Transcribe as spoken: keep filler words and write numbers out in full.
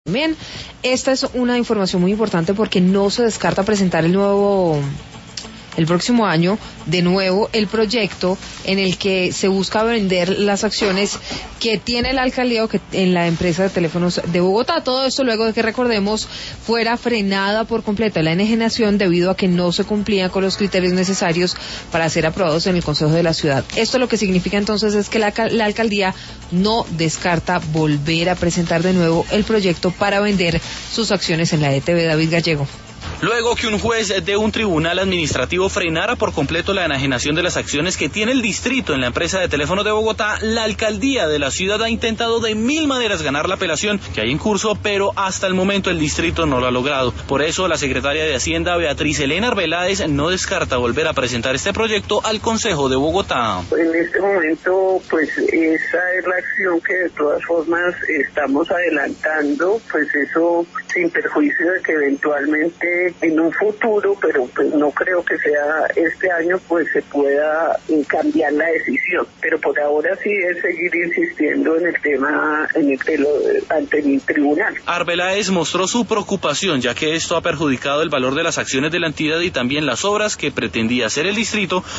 Bien, esta es una información muy importante porque no se descarta presentar el nuevo, el próximo año, de nuevo el proyecto en el que se busca vender las acciones que tiene la alcaldía o que en la empresa de teléfonos de Bogotá. Todo esto luego de que, recordemos, fuera frenada por completo la enajenación debido a que no se cumplían con los criterios necesarios para ser aprobados en el Consejo de la Ciudad. Esto lo que significa entonces es que la, la alcaldía no descarta volver a presentar de nuevo el proyecto para vender sus acciones en la E T B. David Gallego. Luego que un juez de un tribunal administrativo frenara por completo la enajenación de las acciones que tiene el distrito en la empresa de teléfonos de Bogotá, la alcaldía de la ciudad ha intentado de mil maneras ganar la apelación que hay en curso, pero hasta el momento el distrito no lo ha logrado. Por eso la secretaria de Hacienda, Beatriz Elena Arbeláez, no descarta volver a presentar este proyecto al Consejo de Bogotá. En este momento, pues esa es la acción que de todas formas estamos adelantando, pues eso sin perjuicio de que eventualmente en un futuro, pero pues no creo que sea este año, pues se pueda cambiar la decisión. Pero por ahora sí es seguir insistiendo en el tema en el que lo, ante el tribunal. Arbeláez mostró su preocupación, ya que esto ha perjudicado el valor de las acciones de la entidad y también las obras que pretendía hacer el distrito